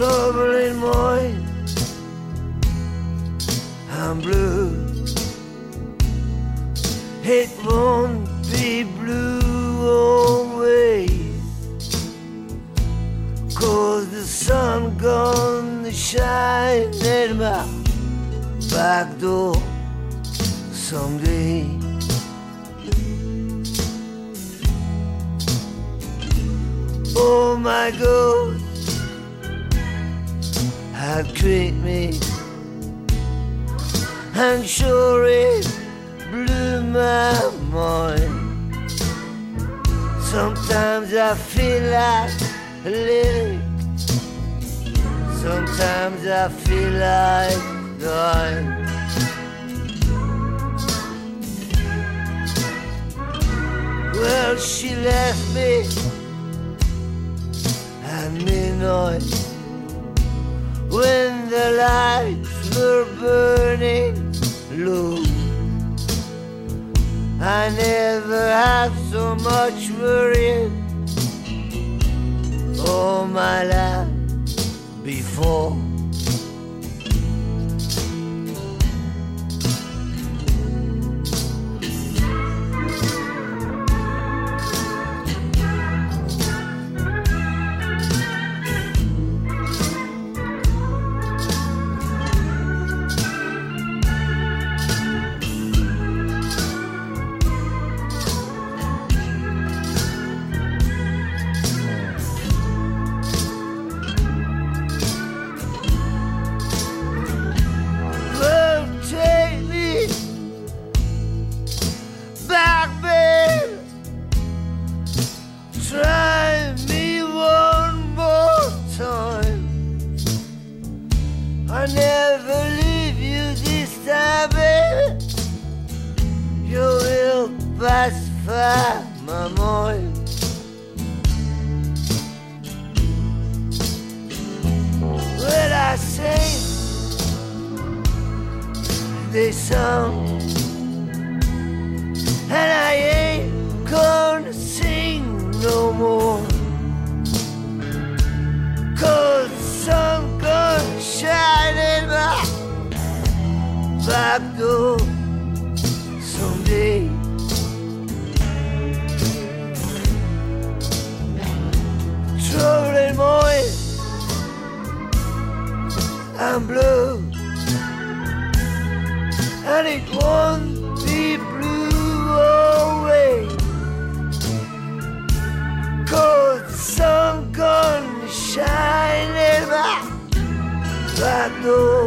trouble in mine. I'm blue. It won't be blue always, 'cause the sun gonna shine at my back door someday. Oh my God, have tricked me, and sure it blew my mind. Sometimes I feel like a lyric, sometimes I feel like dying. Well, she left me at midnight when the lights were burning low. I never had so much worry all my life before. I never leave you this time, baby. You will pacify my mind. When I sing this song, and I ain't gonna sing no more, 'cause the sun gonna shine in my back door someday. Trouble in mine, I'm blue, and it won't be blue always, 'cause the sun gonna shine in my back door